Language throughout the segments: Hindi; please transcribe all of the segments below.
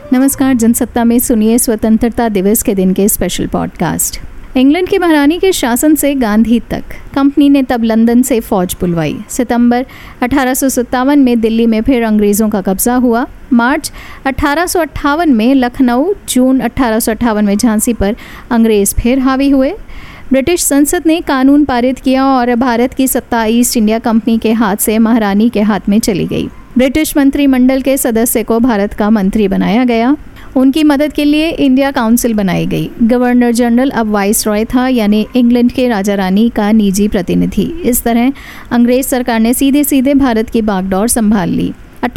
नमस्कार, जनसत्ता में सुनिए स्वतंत्रता दिवस के दिन के स्पेशल पॉडकास्ट। इंग्लैंड की महारानी के शासन से गांधी तक कंपनी ने तब लंदन से फौज बुलवाई। सितंबर 1857 में दिल्ली में फिर अंग्रेज़ों का कब्जा हुआ। मार्च 1858 में लखनऊ, जून 1858 में झांसी पर अंग्रेज़ फिर हावी हुए। ब्रिटिश संसद ने कानून पारित किया और भारत की सत्ता ईस्ट इंडिया कंपनी के हाथ से महारानी के हाथ में चली गई। ब्रिटिश मंत्रिमंडल के सदस्य को भारत का मंत्री बनाया गया। उनकी मदद के लिए इंडिया काउंसिल बनाई गई। गवर्नर जनरल अब वाइस रॉय था, यानी इंग्लैंड के राजा रानी का निजी प्रतिनिधि। इस तरह अंग्रेज सरकार ने सीधे सीधे भारत की बागडोर संभाल ली।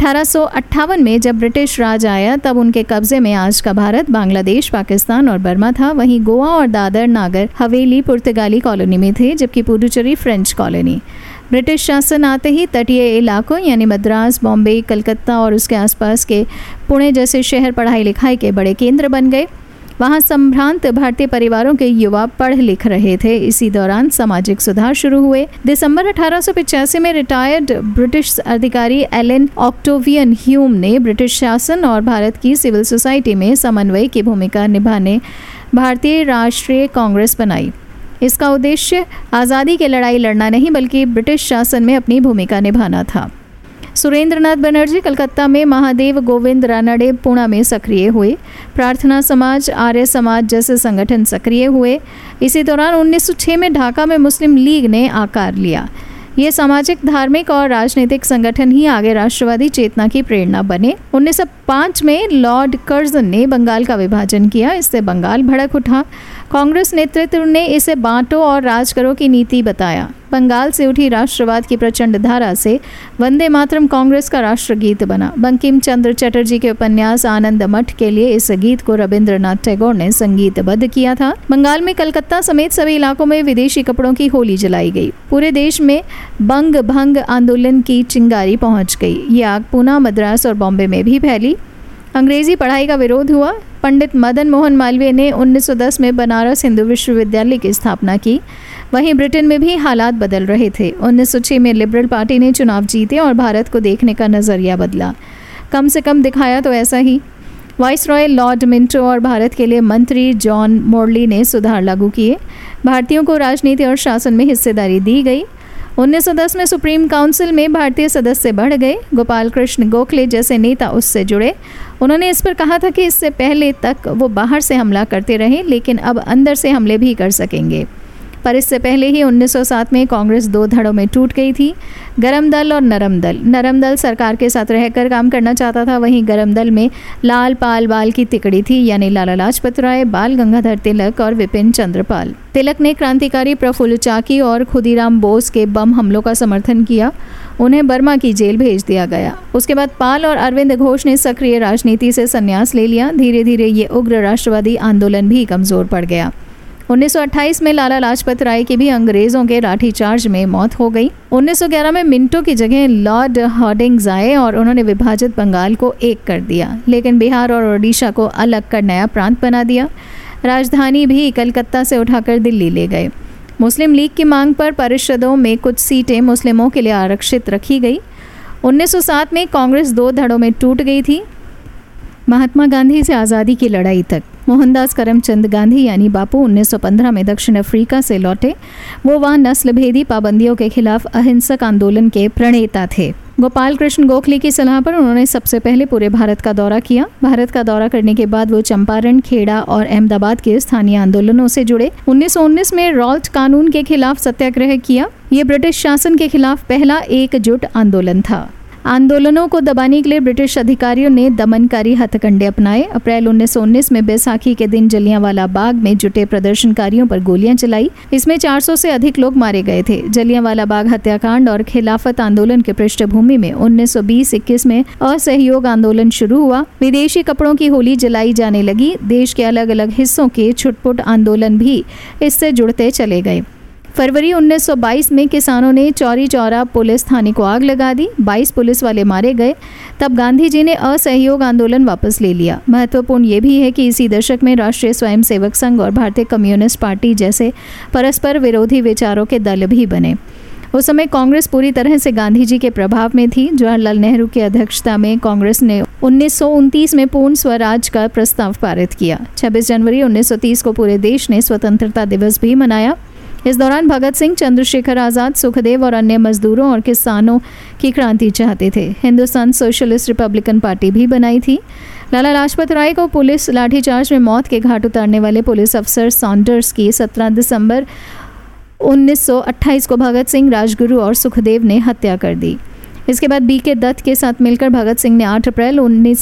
1858 में जब ब्रिटिश राज आया तब उनके कब्जे में आज का भारत, बांग्लादेश, पाकिस्तान और बर्मा था। वहीं गोवा और दादर नागर हवेली पुर्तगाली कॉलोनी में थे, जबकि पुडुचेरी फ्रेंच कॉलोनी। ब्रिटिश शासन आते ही तटीय इलाकों यानी मद्रास, बॉम्बे, कलकत्ता और उसके आसपास के पुणे जैसे शहर पढ़ाई लिखाई के बड़े केंद्र बन गए। वहाँ संभ्रांत भारतीय परिवारों के युवा पढ़ लिख रहे थे। इसी दौरान सामाजिक सुधार शुरू हुए। दिसंबर 1885 में रिटायर्ड ब्रिटिश अधिकारी एलन ऑक्टेवियन ह्यूम ने ब्रिटिश शासन और भारत की सिविल सोसाइटी में समन्वय की भूमिका निभाने भारतीय राष्ट्रीय कांग्रेस बनाई। इसका उद्देश्य आज़ादी की लड़ाई लड़ना नहीं, बल्कि ब्रिटिश शासन में अपनी भूमिका निभाना था। सुरेंद्रनाथ बनर्जी कलकत्ता में, महादेव गोविंद रानडे पुणे में सक्रिय हुए। प्रार्थना समाज, आर्य समाज जैसे संगठन सक्रिय हुए। इसी दौरान 1906 में ढाका में मुस्लिम लीग ने आकार लिया। ये सामाजिक, धार्मिक और राजनीतिक संगठन ही आगे राष्ट्रवादी चेतना की प्रेरणा बने। 1905 में लॉर्ड कर्जन ने बंगाल का विभाजन किया। इससे बंगाल भड़क उठा। कांग्रेस नेतृत्व ने इसे बांटो और राज करो की नीति बताया। बंगाल से उठी राष्ट्रवाद की प्रचंड धारा से वंदे मातरम कांग्रेस का राष्ट्रगीत बना। बंकिम चंद्र चटर्जी के उपन्यास आनंद मठ के लिए इस गीत को रविंद्रनाथ टैगोर ने संगीतबद्ध किया था। बंगाल में कलकत्ता समेत सभी इलाकों में विदेशी कपड़ों की होली जलाई गई। पूरे देश में बंग भंग आंदोलन की चिंगारी पहुंच गई। ये आग पूना, मद्रास और बॉम्बे में भी फैली। अंग्रेजी पढ़ाई का विरोध हुआ। पंडित मदन मोहन मालवीय ने 1910 में बनारस हिंदू विश्वविद्यालय की स्थापना की। वहीं ब्रिटेन में भी हालात बदल रहे थे। 1906 में लिबरल पार्टी ने चुनाव जीते और भारत को देखने का नज़रिया बदला। कम से कम दिखाया तो ऐसा ही। वाइसरॉय लॉर्ड मिंटो और भारत के लिए मंत्री जॉन मोरली ने सुधार लागू किए। भारतीयों को राजनीति और शासन में हिस्सेदारी दी गई। 1910 में सुप्रीम काउंसिल में भारतीय सदस्य बढ़ गए। गोपाल कृष्ण गोखले जैसे नेता उससे जुड़े। उन्होंने इस पर कहा था कि इससे पहले तक वो बाहर से हमला करते रहे, लेकिन अब अंदर से हमले भी कर सकेंगे। पर इससे पहले ही 1907 में कांग्रेस दो धड़ों में टूट गई थी, गरम दल और नरम दल। नरम दल सरकार के साथ रहकर काम करना चाहता था। वहीं गरम दल में लाल पाल बाल की तिकड़ी थी, यानी लाला लाजपत राय, बाल गंगाधर तिलक और विपिन चंद्र पाल। तिलक ने क्रांतिकारी प्रफुल्ल चाकी और खुदीराम बोस के बम हमलों का समर्थन किया। उन्हें बर्मा की जेल भेज दिया गया। उसके बाद पाल और अरविंद घोष ने सक्रिय राजनीति से संन्यास ले लिया। धीरे धीरे ये उग्र राष्ट्रवादी आंदोलन भी कमजोर पड़ गया। 1928 में लाला लाजपत राय की भी अंग्रेजों के लाठीचार्ज में मौत हो गई। 1911 में मिंटो की जगह लॉर्ड हॉर्डिंग्स आए और उन्होंने विभाजित बंगाल को एक कर दिया, लेकिन बिहार और ओडिशा को अलग कर नया प्रांत बना दिया। राजधानी भी कलकत्ता से उठाकर दिल्ली ले गए। मुस्लिम लीग की मांग पर परिषदों में कुछ सीटें मुस्लिमों के लिए आरक्षित रखी गई। 1907 में कांग्रेस दो धड़ों में टूट गई थी। महात्मा गांधी से आज़ादी की लड़ाई तक। मोहनदास करमचंद गांधी यानी बापू 1915 में दक्षिण अफ्रीका से लौटे। वो वहाँ नस्ल भेदी पाबंदियों के खिलाफ अहिंसक आंदोलन के प्रणेता थे। गोपाल कृष्ण गोखले की सलाह पर उन्होंने सबसे पहले पूरे भारत का दौरा किया। भारत का दौरा करने के बाद वो चंपारण, खेड़ा और अहमदाबाद के स्थानीय आंदोलनों से जुड़े। 1919 में रॉल्ट कानून के खिलाफ सत्याग्रह किया। ये ब्रिटिश शासन के खिलाफ पहला एकजुट आंदोलन था। आंदोलनों को दबाने के लिए ब्रिटिश अधिकारियों ने दमनकारी हथकंडे अपनाए। अप्रैल 1919 में बैसाखी के दिन जलियांवाला बाग में जुटे प्रदर्शनकारियों पर गोलियां चलाई। इसमें 400 से अधिक लोग मारे गए थे। जलियांवाला बाग हत्याकांड और खिलाफत आंदोलन के पृष्ठभूमि में 1920-21 में असहयोग आंदोलन शुरू हुआ। विदेशी कपड़ों की होली जलाई जाने लगी। देश के अलग अलग हिस्सों के छुटपुट आंदोलन भी इससे जुड़ते चले गए। फरवरी 1922 में किसानों ने चौरी चौरा पुलिस थाने को आग लगा दी। 22 पुलिस वाले मारे गए। तब गांधी जी ने असहयोग आंदोलन वापस ले लिया। महत्वपूर्ण ये भी है कि इसी दशक में राष्ट्रीय स्वयंसेवक संघ और भारतीय कम्युनिस्ट पार्टी जैसे परस्पर विरोधी विचारों के दल भी बने। उस समय कांग्रेस पूरी तरह से गांधी जी के प्रभाव में थी। जवाहरलाल नेहरू की अध्यक्षता में कांग्रेस ने 1929 में पूर्ण स्वराज का प्रस्ताव पारित किया। 26 जनवरी 1930 को पूरे देश ने स्वतंत्रता दिवस भी मनाया। इस दौरान भगत सिंह, चंद्रशेखर आज़ाद, सुखदेव और अन्य मजदूरों और किसानों की क्रांति चाहते थे। हिंदुस्तान सोशलिस्ट रिपब्लिकन पार्टी भी बनाई थी। लाला लाजपत राय को पुलिस लाठीचार्ज में मौत के घाट उतारने वाले पुलिस अफसर सॉन्डर्स की 17 दिसंबर 1928 को भगत सिंह, राजगुरु और सुखदेव ने हत्या कर दी। इसके बाद बीके दत्त के साथ मिलकर भगत सिंह ने 8 अप्रैल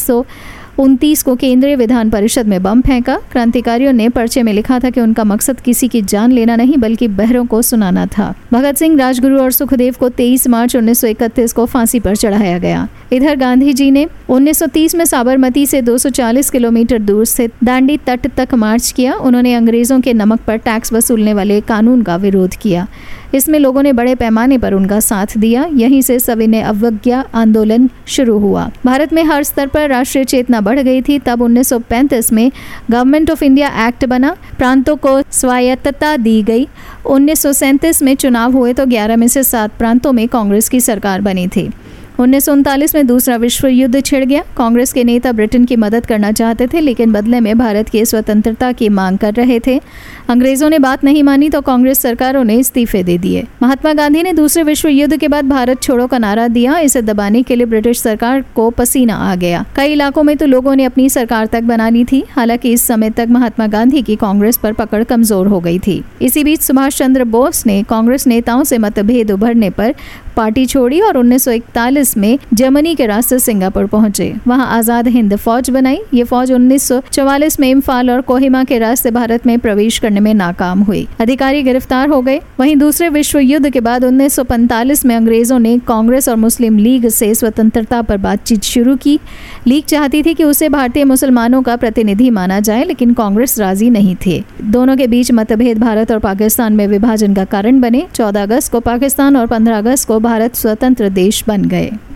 1929 को केंद्रीय विधान परिषद में बम फेंका। क्रांतिकारियों ने पर्चे में लिखा था कि उनका मकसद किसी की जान लेना नहीं बल्कि बहरों को सुनाना था। भगत सिंह, राजगुरु और सुखदेव को 23 मार्च 1931 को फांसी पर चढ़ाया गया। इधर गांधी जी ने 1930 में साबरमती से 240 किलोमीटर दूर स्थित दांडी तट तक मार्च किया। उन्होंने अंग्रेजों के नमक पर टैक्स वसूलने वाले कानून का विरोध किया। इसमें लोगों ने बड़े पैमाने पर उनका साथ दिया। यहीं से सविनय अवज्ञा आंदोलन शुरू हुआ। भारत में हर स्तर पर राष्ट्रीय चेतना बढ़ गई थी। तब 1935 में गवर्नमेंट ऑफ इंडिया एक्ट बना, प्रांतों को स्वायत्तता दी गई। 1937 में चुनाव हुए तो 11 में से 7 प्रांतों में कांग्रेस की सरकार बनी थी। 1939 में दूसरा विश्व युद्ध छिड़ गया। कांग्रेस के नेता ब्रिटेन की मदद करना चाहते थे, लेकिन बदले में भारत की स्वतंत्रता की मांग कर रहे थे। अंग्रेजों ने बात नहीं मानी तो कांग्रेस सरकारों ने इस्तीफे दे दिए। महात्मा गांधी ने दूसरे विश्व युद्ध के बाद भारत छोड़ो का नारा दिया। इसे दबाने के लिए ब्रिटिश सरकार को पसीना आ गया। कई इलाकों में तो लोगों ने अपनी सरकार तक बना ली थी। हालांकि इस समय तक महात्मा गांधी की कांग्रेस पर पकड़ कमजोर हो गई थी। इसी बीच सुभाष चंद्र बोस ने कांग्रेस नेताओं से मतभेद उभरने पर पार्टी छोड़ी और 1941 में जर्मनी के रास्ते सिंगापुर पहुंचे। वहां आजाद हिंद फौज बनाई। ये फौज 1944 में इम्फाल और कोहिमा के रास्ते भारत में प्रवेश करने में नाकाम हुई। अधिकारी गिरफ्तार हो गए। वहीं दूसरे विश्व युद्ध के बाद 1945 में अंग्रेजों ने कांग्रेस और मुस्लिम लीग से स्वतंत्रता पर बातचीत शुरू की। लीग चाहती थी कि उसे भारतीय मुसलमानों का प्रतिनिधि माना जाए, लेकिन कांग्रेस राजी नहीं थे। दोनों के बीच मतभेद भारत और पाकिस्तान में विभाजन का कारण बने। 14 अगस्त को पाकिस्तान और 15 अगस्त को भारत स्वतंत्र देश बन गए।